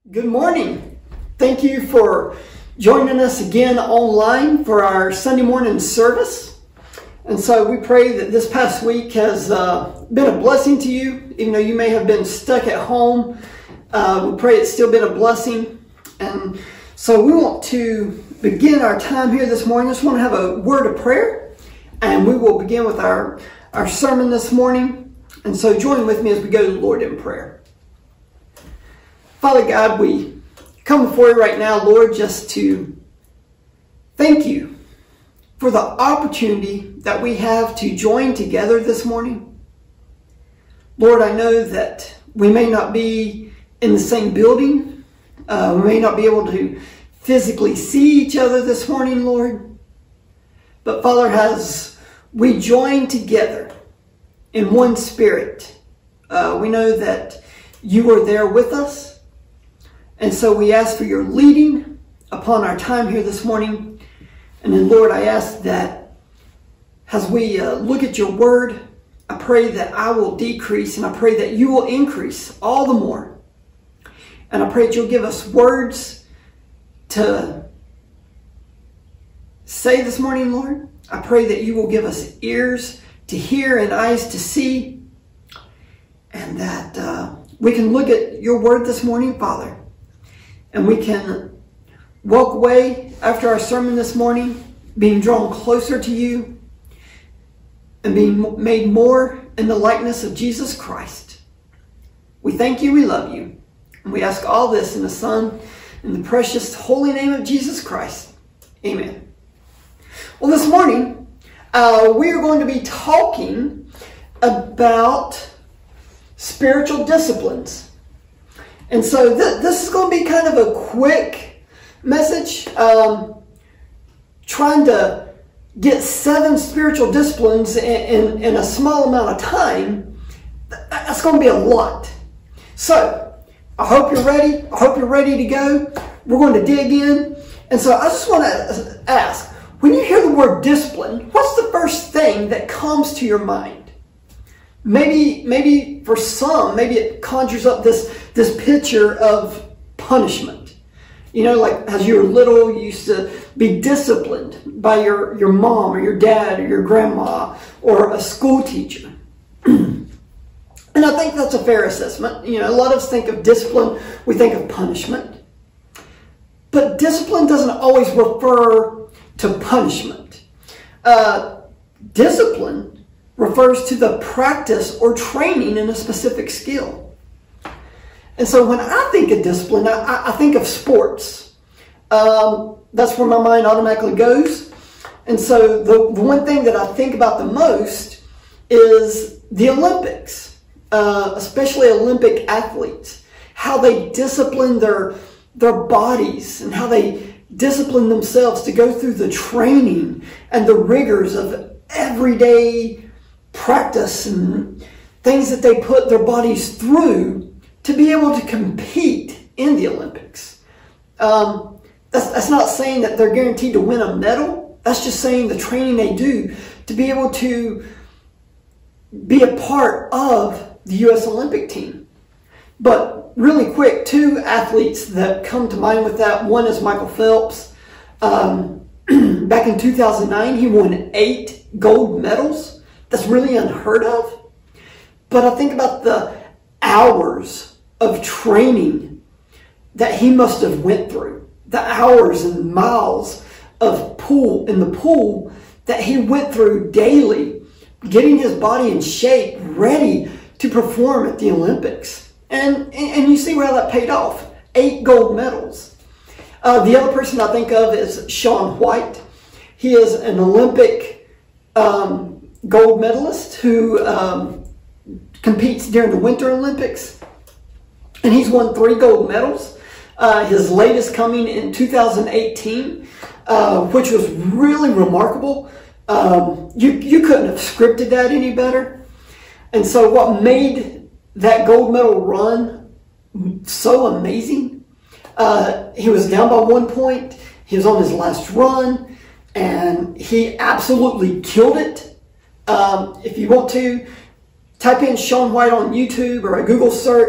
Good morning. Thank you for joining us again online for our Sunday morning service. And so we pray that this past week has been a blessing to you, even though you may have been stuck at home. We pray it's still been a blessing. And so we want to begin our time here this morning. I just want to have a word of prayer, and we will begin with our sermon this morning. And so join with me as we go to the Lord in prayer. Father God, we come before you right now, Lord, just to thank you for the opportunity that we have to join together this morning. Lord, I know that we may not be in the same building. We may not be able to physically see each other this morning, Lord. But Father, as we join together in one spirit, we know that you are there with us. And so we ask for your leading upon our time here this morning. And then, Lord, I ask that as we look at your word, I pray that I will decrease and I pray that you will increase all the more. And I pray that you'll give us words to say this morning, Lord. I pray that you will give us ears to hear and eyes to see. And that we can look at your word this morning, Father. And we can walk away after our sermon this morning, being drawn closer to you and being made more in the likeness of Jesus Christ. We thank you, we love you, and we ask all this in the Son, in the precious holy name of Jesus Christ. Amen. Well, this morning, we are going to be talking about spiritual disciplines. And so this is going to be kind of a quick message, trying to get 7 spiritual disciplines in a small amount of time. That's going to be a lot. So I hope you're ready. I hope you're ready to go. We're going to dig in. And so I just want to ask, when you hear the word discipline, what's the first thing that comes to your mind? Maybe for some, maybe it conjures up this picture of punishment. You know, like as you were little, you used to be disciplined by your mom or your dad or your grandma or a school teacher. And I think that's a fair assessment. You know, a lot of us think of discipline, we think of punishment. But discipline doesn't always refer to punishment. Discipline refers to the practice or training in a specific skill. And so when I think of discipline, I think of sports. That's where my mind automatically goes. And so the one thing that I think about the most is the Olympics, especially Olympic athletes, how they discipline their bodies and how they discipline themselves to go through the training and the rigors of everyday practice and things that they put their bodies through to be able to compete in the Olympics. That's not saying that they're guaranteed to win a medal. That's just saying the training they do to be able to be a part of the U.S. Olympic team. But really quick, 2 athletes that come to mind with that. One is Michael Phelps. Back in 2009, he won 8 gold medals. That's really unheard of. But I think about the hours of training that he must have went through. The hours and miles of in the pool that he went through daily, getting his body in shape, ready to perform at the Olympics. And you see how that paid off. 8 gold medals. The other person I think of is Shaun White. He is an Olympic gold medalist who competes during the Winter Olympics. And he's won 3 gold medals. His latest coming in 2018, which was really remarkable. You couldn't have scripted that any better. And so what made that gold medal run so amazing, he was down by 1 point. He was on his last run, and he absolutely killed it. If you want to, type in Shaun White on YouTube or a Google search,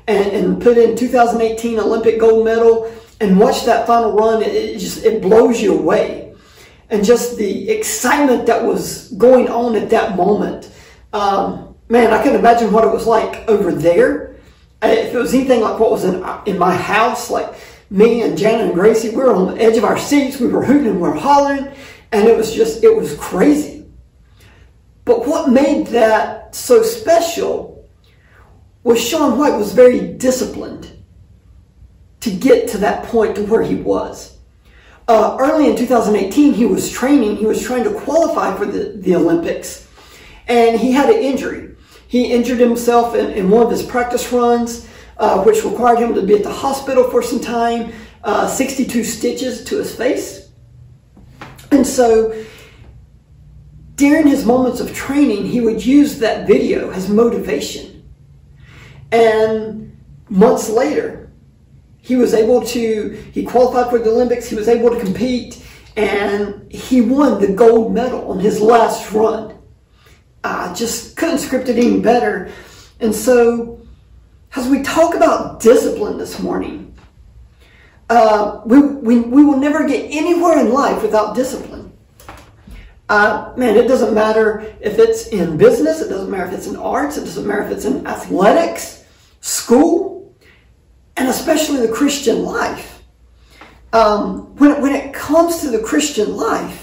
and put in 2018 Olympic gold medal and watch that final run, it blows you away. And just the excitement that was going on at that moment. Man, I can imagine what it was like over there. If it was anything like what was in my house, like me and Jana and Gracie, we were on the edge of our seats. We were hooting and we were hollering. And it was crazy. But what made that so special was Shaun White was very disciplined to get to that point to where he was. Early in 2018, he was training. He was trying to qualify for the Olympics. And he had an injury. He injured himself in one of his practice runs, which required him to be at the hospital for some time, 62 stitches to his face. And so during his moments of training, he would use that video as motivation. And months later, he qualified for the Olympics, he was able to compete, and he won the gold medal on his last run. Just couldn't script it any better. And so, as we talk about discipline this morning, we will never get anywhere in life without discipline. Man, it doesn't matter if it's in business, it doesn't matter if it's in arts, it doesn't matter if it's in athletics, school, and especially the Christian life. When it comes to the Christian life,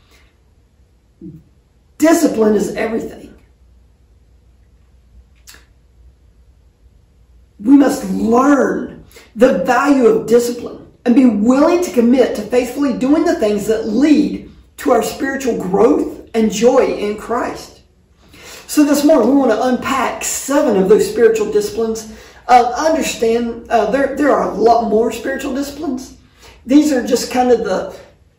discipline is everything. We must learn the value of discipline and be willing to commit to faithfully doing the things that lead to our spiritual growth and joy in Christ. So this morning we want to unpack 7 of those spiritual disciplines. Understand there are a lot more spiritual disciplines. These are just kind of the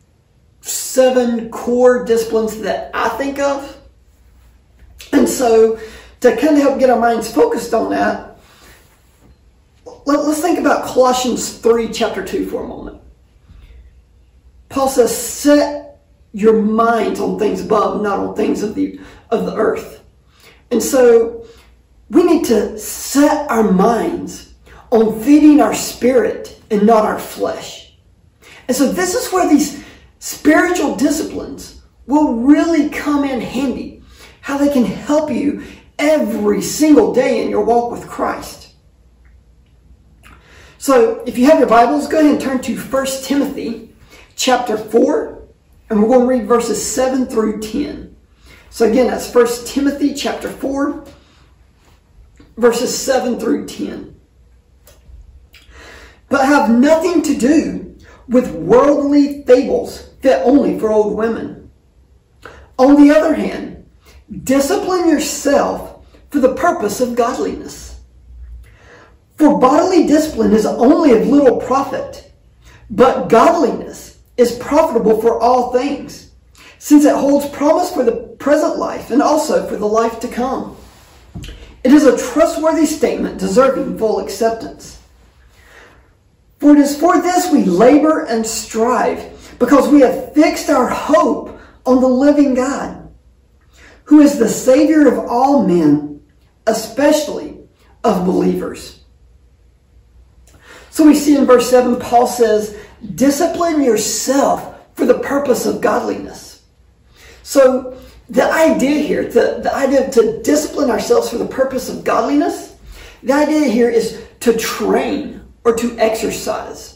7 core disciplines that I think of. And so to kind of help get our minds focused on that, let's think about Colossians 3, chapter 2 for a moment. Paul says, set your minds on things above, not on things of the earth. And so we need to set our minds on feeding our spirit and not our flesh. And so this is where these spiritual disciplines will really come in handy. How they can help you every single day in your walk with Christ. So if you have your Bibles, go ahead and turn to 1 Timothy chapter 4. And we're going to read verses 7 through 10. So again, that's 1 Timothy chapter 4, verses 7 through 10. But have nothing to do with worldly fables fit only for old women. On the other hand, discipline yourself for the purpose of godliness. For bodily discipline is only of little profit, but godliness is profitable for all things, since it holds promise for the present life and also for the life to come. It is a trustworthy statement deserving full acceptance. For it is for this we labor and strive, because we have fixed our hope on the living God, who is the Savior of all men, especially of believers. So we see in verse 7, Paul says, discipline yourself for the purpose of godliness. So the idea here, the idea to discipline ourselves for the purpose of godliness, the idea here is to train or to exercise.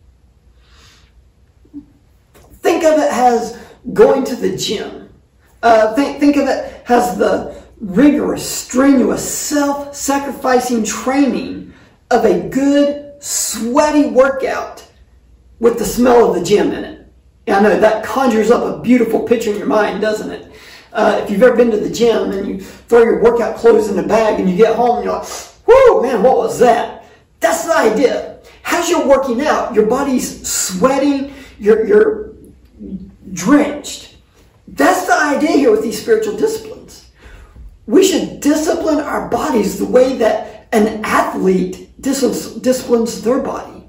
Think of it as going to the gym. Think of it as the rigorous, strenuous, self-sacrificing training of a good, sweaty workout with the smell of the gym in it. And I know that conjures up a beautiful picture in your mind, doesn't it? If you've ever been to the gym and you throw your workout clothes in the bag and you get home and you're like, whoa, man, what was that? That's the idea. As you're working out, your body's sweating, you're drenched. That's the idea here with these spiritual disciplines. We should discipline our bodies the way that an athlete disciplines their body.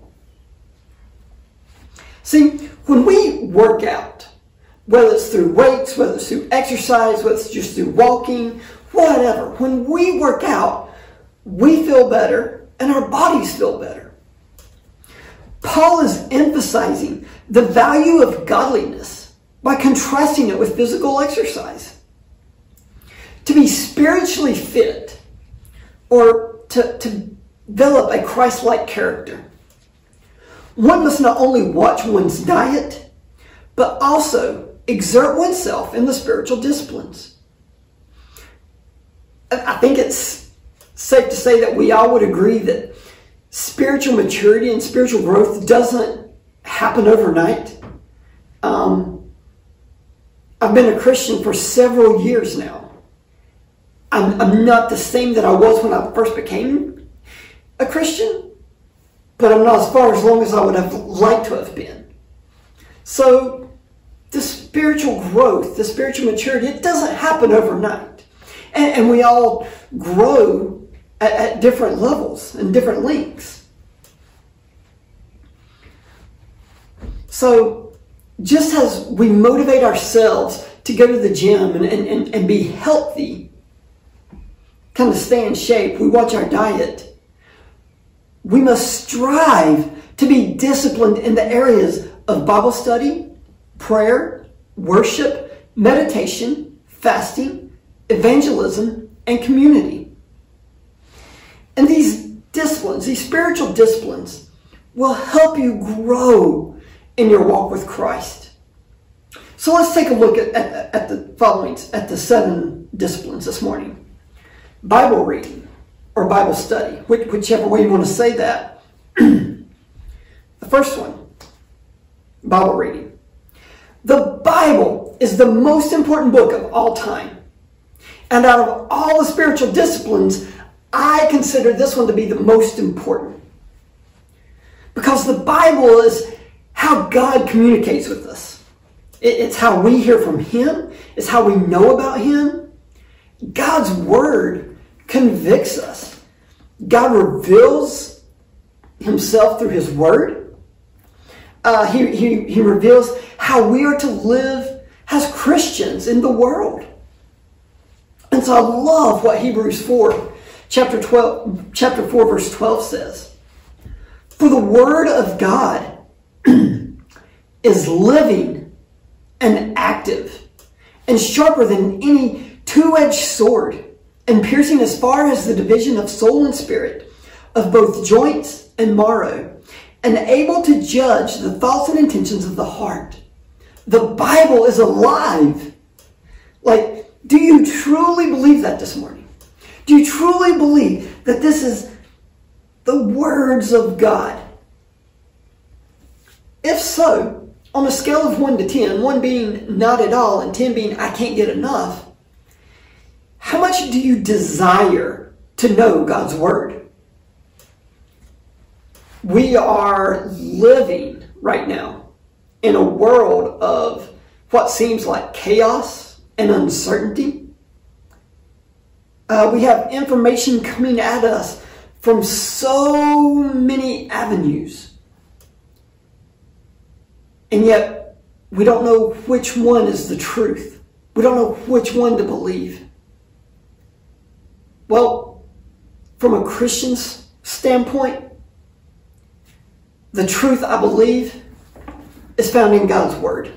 See, when we work out, whether it's through weights, whether it's through exercise, whether it's just through walking, whatever, when we work out, we feel better and our bodies feel better. Paul is emphasizing the value of godliness by contrasting it with physical exercise. To be spiritually fit, or to develop a Christ-like character, one must not only watch one's diet, but also exert oneself in the spiritual disciplines. I think it's safe to say that we all would agree that spiritual maturity and spiritual growth doesn't happen overnight. I've been a Christian for several years now. I'm not the same that I was when I first became a Christian, but I'm not as far as long as I would have liked to have been. So the spiritual growth, the spiritual maturity, it doesn't happen overnight. And we all grow at different levels and different lengths. So just as we motivate ourselves to go to the gym and be healthy, kind of stay in shape, we watch our diet, we must strive to be disciplined in the areas of Bible study, prayer, worship, meditation, fasting, evangelism, and community. And these disciplines, these spiritual disciplines, will help you grow in your walk with Christ. So let's take a look at the following, at the 7 disciplines this morning. Bible reading or Bible study, whichever way you want to say that. The first one, Bible reading. The Bible is the most important book of all time. And out of all the spiritual disciplines, I consider this one to be the most important. Because the Bible is how God communicates with us. It's how we hear from Him. It's how we know about Him. God's Word convicts us. God reveals Himself through His Word. He reveals how we are to live as Christians in the world. And so I love what Hebrews 4, chapter 4, verse 12 says. For the Word of God is living and active and sharper than any two-edged sword, and piercing as far as the division of soul and spirit, of both joints and marrow, and able to judge the thoughts and intentions of the heart. The Bible is alive. Do you truly believe that this morning? Do you truly believe that this is the words of God? If so, on a scale of 1 to 10, 1 being not at all and 10 being I can't get enough, how much do you desire to know God's Word? We are living right now in a world of what seems like chaos and uncertainty. We have information coming at us from so many avenues. And yet, we don't know which one is the truth. We don't know which one to believe. Well, from a Christian's standpoint, the truth, I believe, is found in God's Word.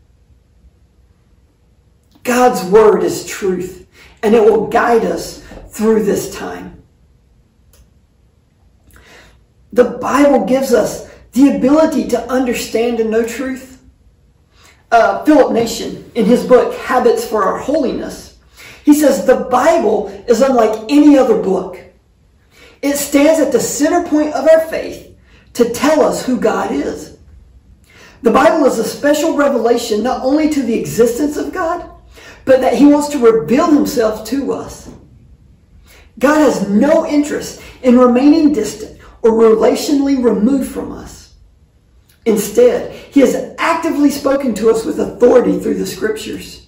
God's Word is truth, and it will guide us through this time. The Bible gives us the ability to understand and know truth. Philip Nation, in his book, Habits for Our Holiness, he says the Bible is unlike any other book. It stands at the center point of our faith to tell us who God is. The Bible is a special revelation not only to the existence of God, but that He wants to reveal Himself to us. God has no interest in remaining distant or relationally removed from us. Instead, He has actively spoken to us with authority through the Scriptures.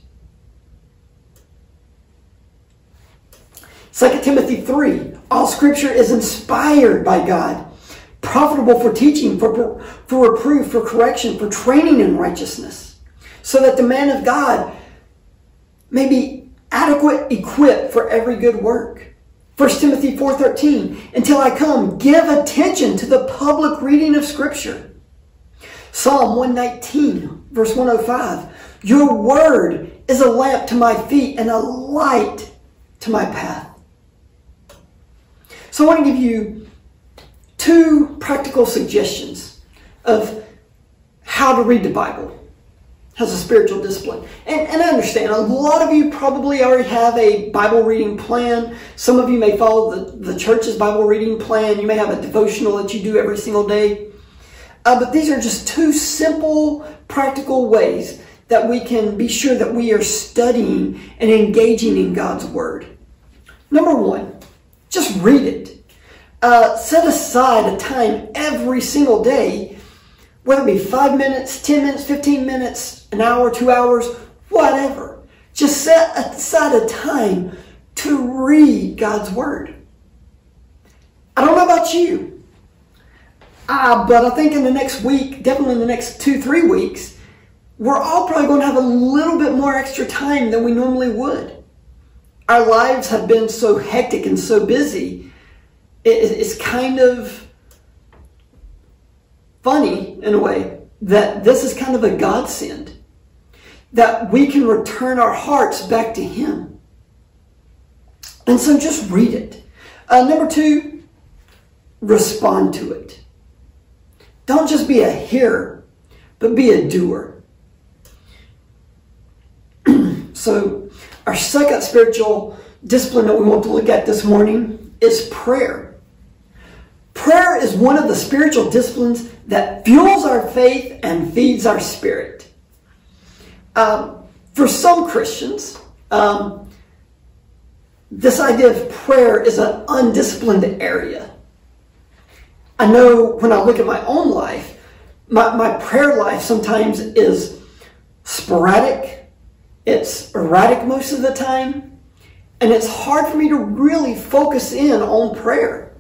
2 Timothy 3, all Scripture is inspired by God, profitable for teaching, for reproof, for correction, for training in righteousness, so that the man of God may be adequate, equipped for every good work. 1 Timothy 4:13, until I come, give attention to the public reading of Scripture. Psalm 119, verse 105, your word is a lamp to my feet and a light to my path. So I want to give you 2 practical suggestions of how to read the Bible as a spiritual discipline. And I understand, a lot of you probably already have a Bible reading plan. Some of you may follow the church's Bible reading plan. You may have a devotional that you do every single day. But these are just 2 simple, practical ways that we can be sure that we are studying and engaging in God's Word. Number 1, just read it. Set aside a time every single day, whether it be 5 minutes, 10 minutes, 15 minutes, an hour, 2 hours, whatever. Just set aside a time to read God's Word. I don't know about you, but I think in the next week, definitely in the next 2-3 weeks, we're all probably going to have a little bit more extra time than we normally would. Our lives have been so hectic and so busy. It's kind of funny in a way that this is kind of a godsend, that we can return our hearts back to Him. And so just read it. Number 2, respond to it. Don't just be a hearer, but be a doer. So our second spiritual discipline that we want to look at this morning is prayer. Prayer is one of the spiritual disciplines that fuels our faith and feeds our spirit. For some Christians, this idea of prayer is an undisciplined area. I know when I look at my own life, my prayer life sometimes is sporadic. It's erratic most of the time. And it's hard for me to really focus in on prayer.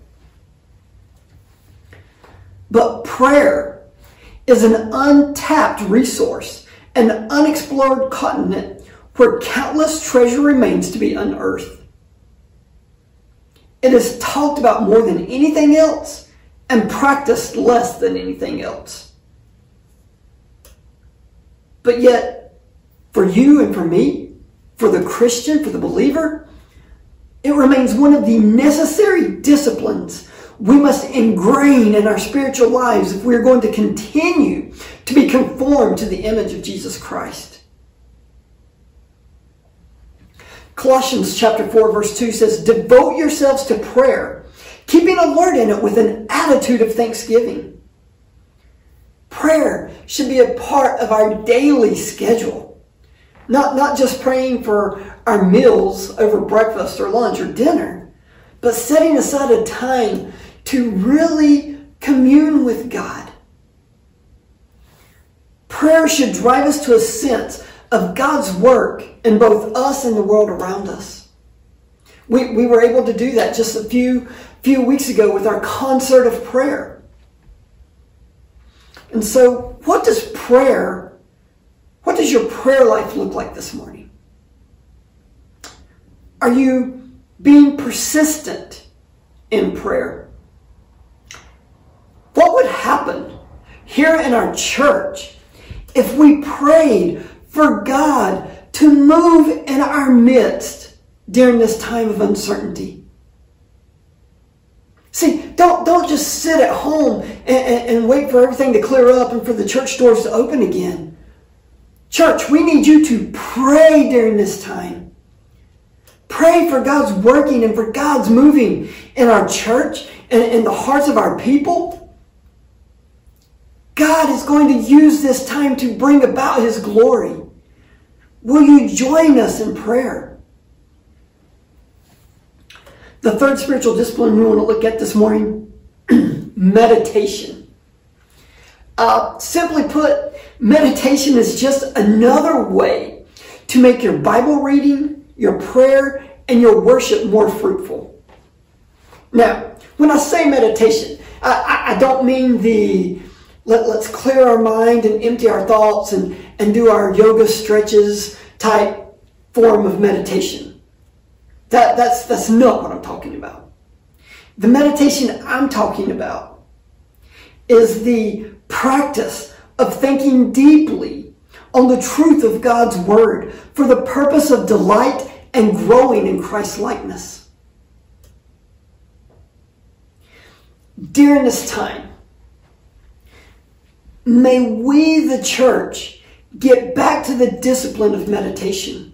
But prayer is an untapped resource, an unexplored continent where countless treasure remains to be unearthed. It is talked about more than anything else and practiced less than anything else. But yet, for you and for me, for the Christian, for the believer, it remains one of the necessary disciplines we must ingrain in our spiritual lives if we're going to continue to be conformed to the image of Jesus Christ. Colossians chapter 4 verse 2 says, devote yourselves to prayer, keeping alert in it with an attitude of thanksgiving. Prayer should be a part of our daily schedule. Not just praying for our meals over breakfast or lunch or dinner, but setting aside a time to really commune with God. Prayer should drive us to a sense of God's work in both us and the world around us. We were able to do that just a few weeks ago with our concert of prayer. And so what does your prayer life look like this morning? Are you being persistent in prayer? What would happen here in our church if we prayed for God to move in our midst during this time of uncertainty? See, don't just sit at home and wait for everything to clear up and for the church doors to open again. Church, we need you to pray during this time. Pray for God's working and for God's moving in our church and in the hearts of our people. God is going to use this time to bring about His glory. Will you join us in prayer? The third spiritual discipline we want to look at this morning, meditation. Simply put, meditation is just another way to make your Bible reading, your prayer, and your worship more fruitful. Now, when I say meditation, I don't mean the let's clear our mind and empty our thoughts and do our yoga stretches type form of meditation. That's not what I'm talking about. The meditation I'm talking about is the practice of thinking deeply on the truth of God's Word for the purpose of delight and growing in Christ's likeness. During this time, may we, the church, get back to the discipline of meditation.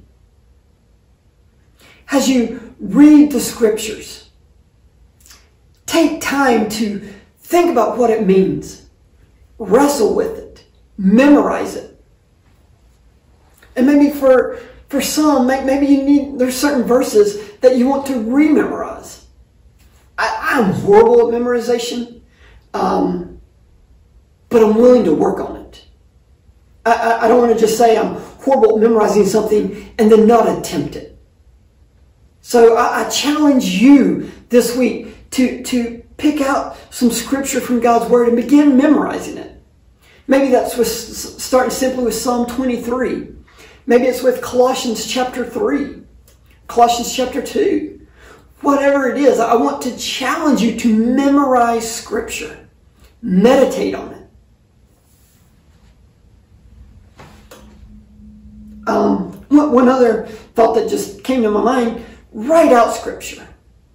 As you read the scriptures, take time to think about what it means. Wrestle with it. Memorize it. And maybe for some, maybe there's certain verses that you want to rememorize. I'm horrible at memorization, but I'm willing to work on it. I don't want to just say I'm horrible at memorizing something and then not attempt it. So I challenge you this week to pick out some scripture from God's Word and begin memorizing it. Maybe that's starting simply with Psalm 23. Maybe it's with Colossians chapter 3, Colossians chapter 2. Whatever it is, I want to challenge you to memorize scripture. Meditate on it. One other thought that just came to my mind, write out scripture.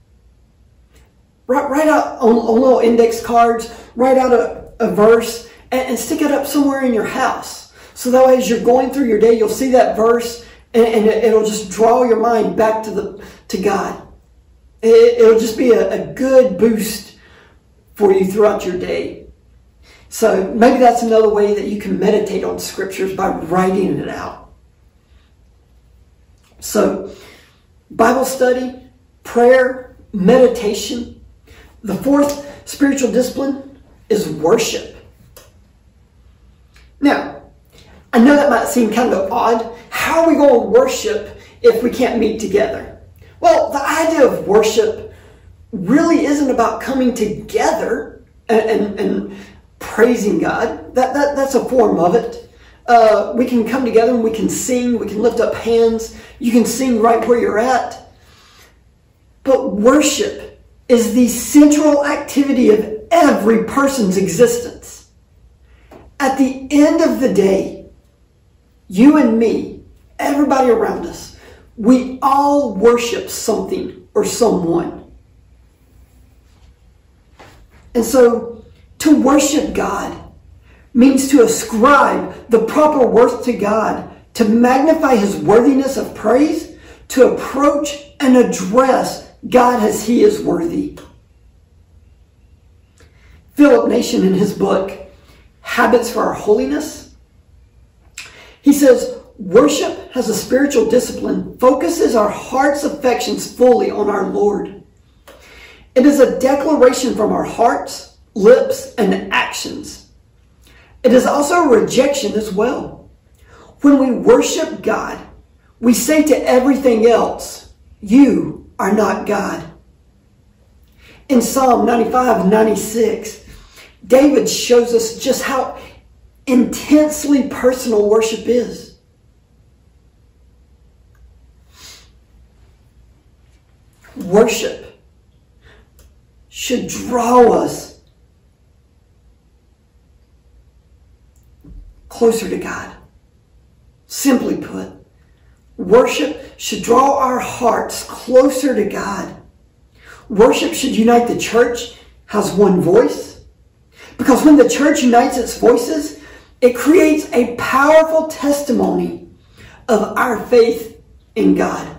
Write out on little index cards, write out a verse and stick it up somewhere in your house. So that way as you're going through your day, you'll see that verse and it'll just draw your mind back to God. It'll just be a good boost for you throughout your day. So maybe that's another way that you can meditate on scriptures, by writing it out. So Bible study, prayer, meditation. The fourth spiritual discipline is worship. Now, I know that might seem kind of odd. How are we going to worship if we can't meet together? Well, the idea of worship really isn't about coming together and praising God. That's a form of it. We can come together and we can sing. We can lift up hands. You can sing right where you're at. But worship is the central activity of every person's existence. At the end of the day, you and me, everybody around us, we all worship something or someone. And so to worship God means to ascribe the proper worth to God, to magnify His worthiness of praise, to approach and address God as He is worthy. Philip Nation, in his book, Habits for Our Holiness, he says, worship as a spiritual discipline focuses our heart's affections fully on our Lord. It is a declaration from our hearts, lips, and actions. It is also a rejection as well. When we worship God, we say to everything else, you are not God. In Psalm 95-96, David shows us just how intensely personal worship is. Worship should draw us closer to God. Simply put, worship should draw our hearts closer to God. Worship should unite the church as one voice, because when the church unites its voices, it creates a powerful testimony of our faith in God.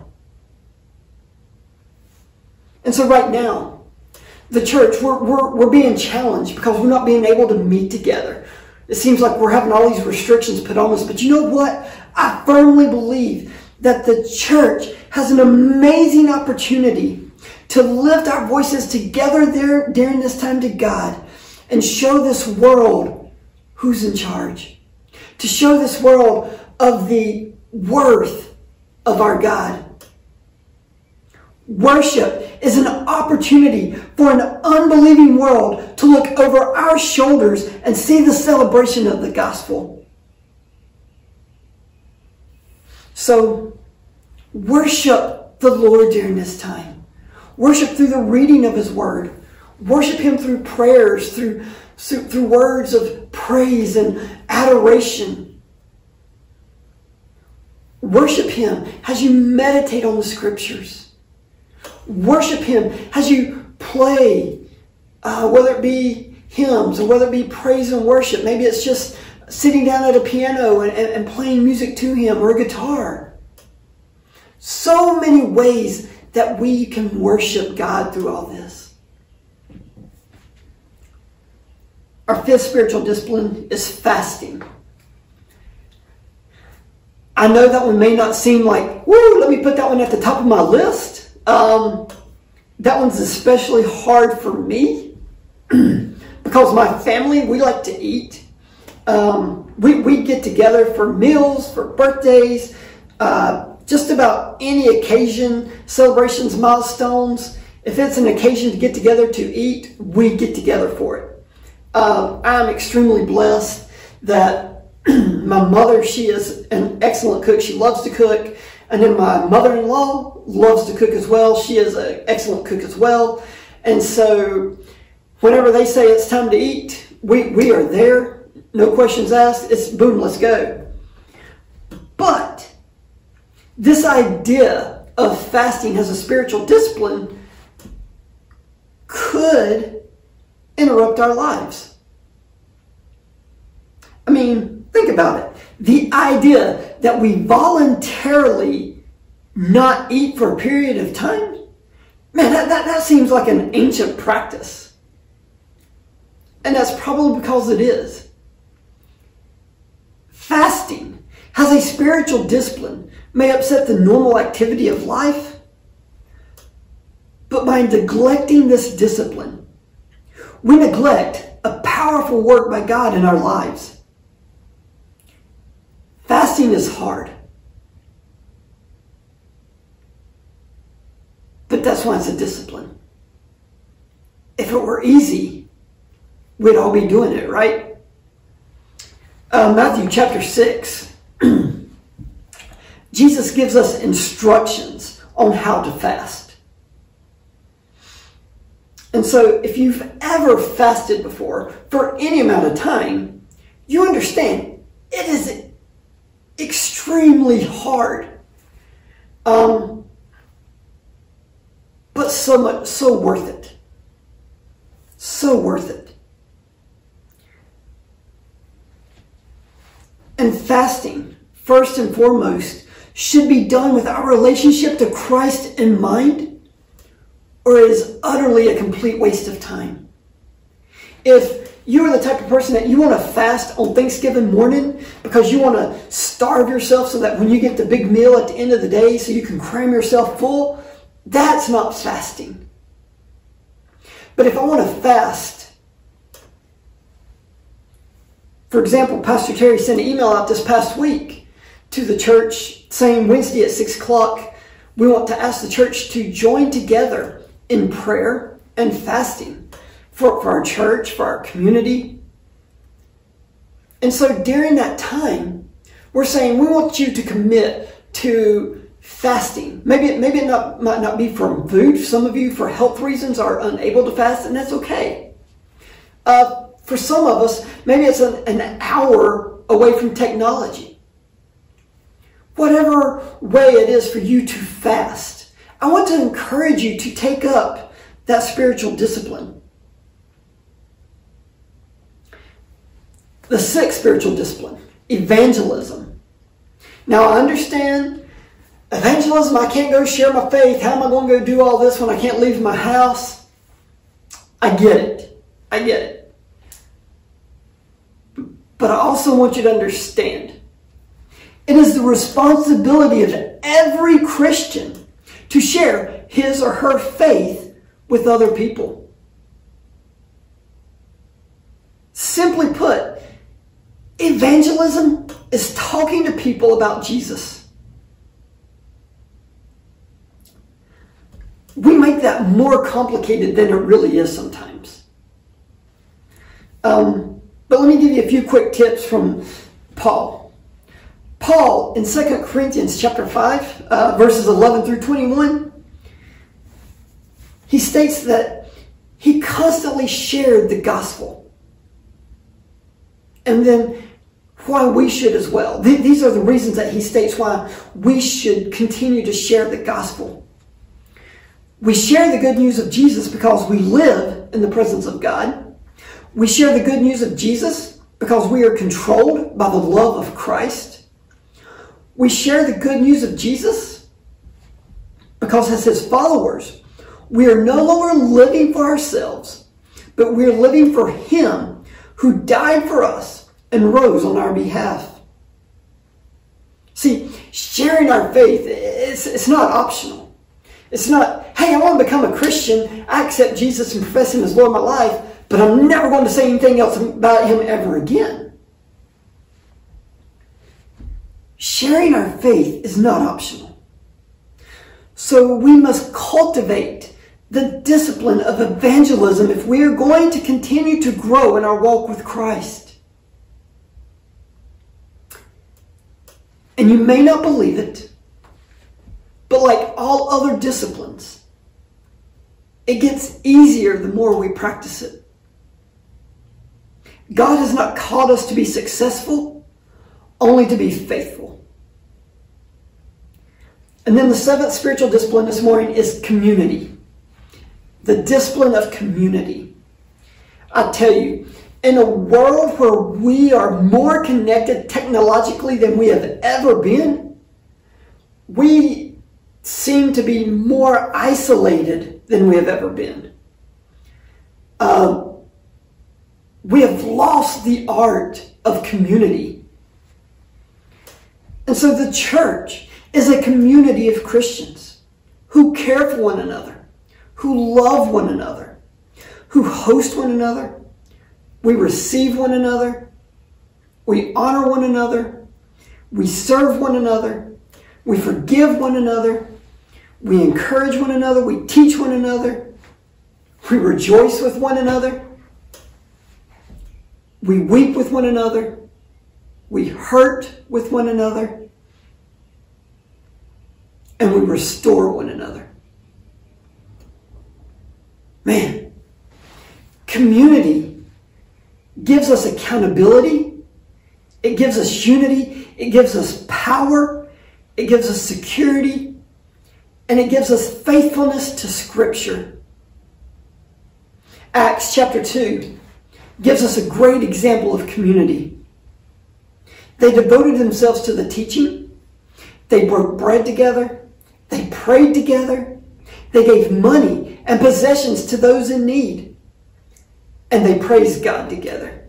And so right now, the church, we're being challenged because we're not being able to meet together. It seems like we're having all these restrictions put on us. But you know what? I firmly believe that the church has an amazing opportunity to lift our voices together there during this time to God and show this world who's in charge. To show this world of the worth of our God. Worship is an opportunity for an unbelieving world to look over our shoulders and see the celebration of the gospel. So, worship the Lord during this time. Worship through the reading of His Word. Worship Him through prayers, through words of praise and adoration. Worship Him as you meditate on the Scriptures. Worship Him as you play, whether it be hymns or whether it be praise and worship. Maybe it's just sitting down at a piano and playing music to Him, or a guitar. So many ways that we can worship God through all this. Our fifth spiritual discipline is fasting. I know that one may not seem like, woo, let me put that one at the top of my list. That one's especially hard for me because my family, we like to eat. We get together for meals, for birthdays, just about any occasion, celebrations, milestones. If it's an occasion to get together to eat, we get together for it. I'm extremely blessed that my mother, she is an excellent cook. She loves to cook. And then my mother-in-law loves to cook as well. She is an excellent cook as well. And so whenever they say it's time to eat, we are there. No questions asked. It's boom, let's go. But this idea of fasting as a spiritual discipline could interrupt our lives. I mean, think about it. The idea that we voluntarily not eat for a period of time, man, that seems like an ancient practice. And that's probably because it is. Fasting as a spiritual discipline may upset the normal activity of life, but by neglecting this discipline, we neglect a powerful work by God in our lives. Fasting is hard, but that's why it's a discipline. If it were easy, we'd all be doing it, right? Matthew chapter 6. Jesus gives us instructions on how to fast. And so if you've ever fasted before for any amount of time, you understand it is extremely hard. But so worth it. So worth it. And fasting, first and foremost, should be done with our relationship to Christ in mind, or is utterly a complete waste of time. If you're the type of person that you want to fast on Thanksgiving morning because you want to starve yourself so that when you get the big meal at the end of the day so you can cram yourself full, that's not fasting. But if I want to fast, for example, Pastor Terry sent an email out this past week to the church saying Wednesday at 6 o'clock, we want to ask the church to join together in prayer and fasting for our church, for our community. And so during that time, we're saying we want you to commit to fasting. Maybe it might not be from food. Some of you, for health reasons, are unable to fast, and that's okay. For some of us, maybe it's an hour away from technology. Whatever way it is for you to fast, I want to encourage you to take up that spiritual discipline. The sixth spiritual discipline, evangelism. Now, I understand evangelism, I can't go share my faith. How am I going to go do all this when I can't leave my house? I get it. But I also want you to understand, it is the responsibility of every Christian to share his or her faith with other people. Simply put, evangelism is talking to people about Jesus. We make that more complicated than it really is sometimes. But let me give you a few quick tips from Paul. Paul in 2 Corinthians chapter 5, verses 11 through 21, he states that he constantly shared the gospel. And then why we should as well. These are the reasons that he states why we should continue to share the gospel. We share the good news of Jesus because we live in the presence of God. We share the good news of Jesus because we are controlled by the love of Christ. We share the good news of Jesus because as his followers, we are no longer living for ourselves, but we are living for him who died for us and rose on our behalf. See, sharing our faith, it's not optional. It's not, hey, I want to become a Christian. I accept Jesus and profess him as Lord of my life, but I'm never going to say anything else about him ever again. Sharing our faith is not optional. So we must cultivate the discipline of evangelism if we are going to continue to grow in our walk with Christ. And you may not believe it, but like all other disciplines, it gets easier the more we practice it. God has not called us to be successful, only to be faithful. And then the seventh spiritual discipline this morning is community. The discipline of community. I tell you, in a world where we are more connected technologically than we have ever been, we seem to be more isolated than we have ever been. We have lost the art of community. And so the church is a community of Christians who care for one another, who love one another, who host one another. We receive one another. We honor one another. We serve one another. We forgive one another. We encourage one another. We teach one another. We rejoice with one another. We weep with one another. We hurt with one another. And we restore one another. Man, community gives us accountability. It gives us unity. It gives us power. It gives us security. And it gives us faithfulness to Scripture. Acts chapter 2 gives us a great example of community. They devoted themselves to the teaching. They broke bread together. They prayed together. They gave money and possessions to those in need. And they praised God together.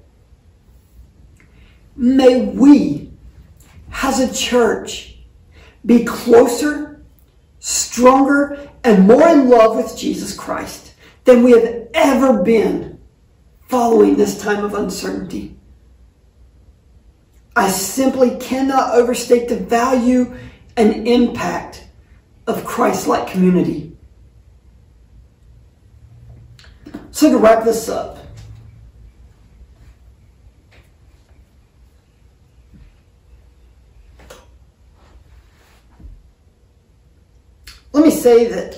May we, as a church, be closer, stronger, and more in love with Jesus Christ than we have ever been following this time of uncertainty. I simply cannot overstate the value and impact of Christ-like community. So to wrap this up, let me say that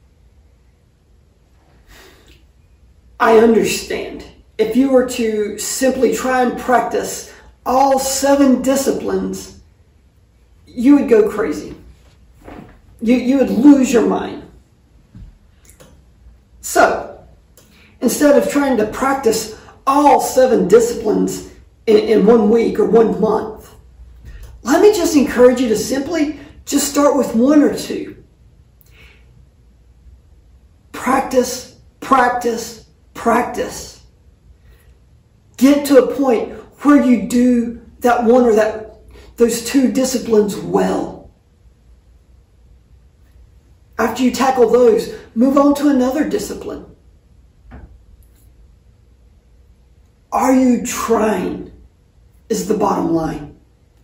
I understand if you were to simply try and practice all 7 disciplines, you would go crazy. You would lose your mind. So, instead of trying to practice all 7 disciplines in 1 week or 1 month, let me just encourage you to simply just start with 1 or 2. Practice, practice, practice. Get to a point where you do that one or those 2 disciplines well. After you tackle those, move on to another discipline. Are you trying? Is the bottom line.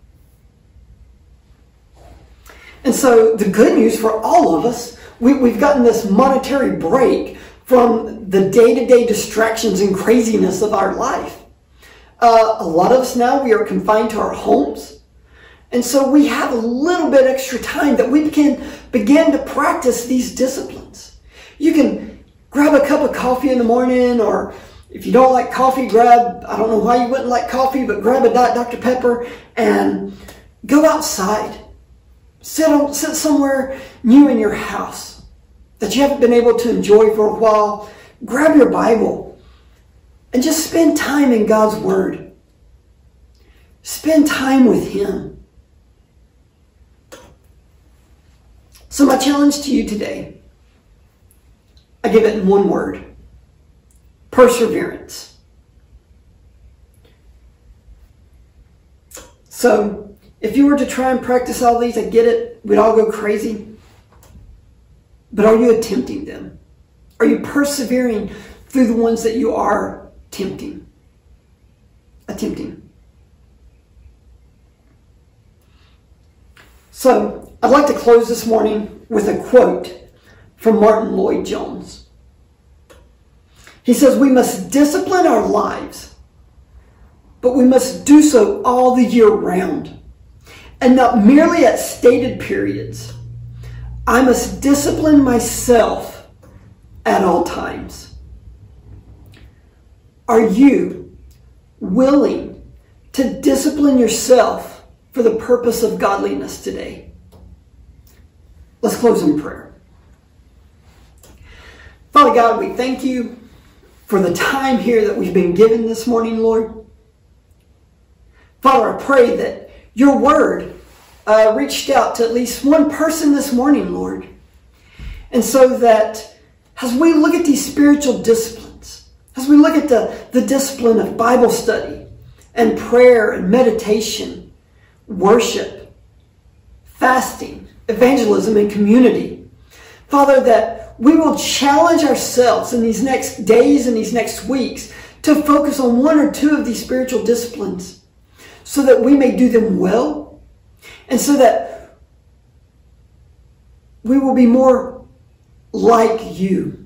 And so the good news for all of us, we've gotten this monetary break from the day-to-day distractions and craziness of our life. A lot of us now, we are confined to our homes. And so we have a little bit extra time that we can begin to practice these disciplines. You can grab a cup of coffee in the morning, or if you don't like coffee, I don't know why you wouldn't like coffee, but grab a Diet Dr. Pepper and go outside. Sit somewhere new in your house that you haven't been able to enjoy for a while. Grab your Bible and just spend time in God's Word. Spend time with Him. So my challenge to you today, I give it in one word: perseverance. So if you were to try and practice all these, I get it, we'd all go crazy. But are you attempting them? Are you persevering through the ones that you are attempting? So I'd like to close this morning with a quote from Martin Lloyd-Jones. He says, "We must discipline our lives, but we must do so all the year round, and not merely at stated periods. I must discipline myself at all times." Are you willing to discipline yourself for the purpose of godliness today? Let's close in prayer. Father God, we thank you for the time here that we've been given this morning, Lord. Father, I pray that your word reached out to at least one person this morning, Lord. And so that as we look at these spiritual disciplines, as we look at the discipline of Bible study and prayer and meditation, worship, fasting, evangelism, and community, Father, that we will challenge ourselves in these next days and these next weeks to focus on one or two of these spiritual disciplines so that we may do them well, and so that we will be more like you.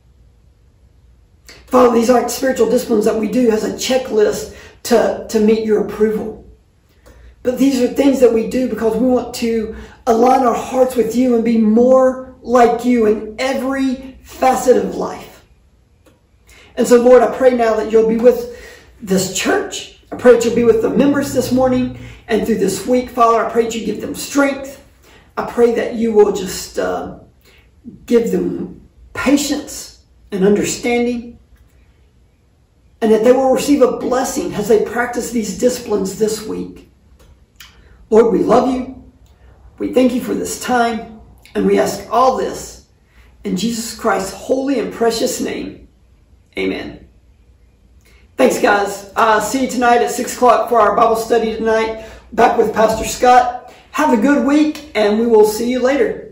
Father, these aren't spiritual disciplines that we do as a checklist to meet your approval. But these are things that we do because we want to align our hearts with you and be more like you in every facet of life. And so, Lord, I pray now that you'll be with this church. I pray that you'll be with the members this morning and through this week. Father, I pray that you give them strength. I pray that you will just give them patience and understanding, and that they will receive a blessing as they practice these disciplines this week. Lord, we love you. We thank you for this time, and we ask all this in Jesus Christ's holy and precious name. Amen. Thanks, guys. See you tonight at 6 o'clock for our Bible study tonight. Back with Pastor Scott. Have a good week, and we will see you later.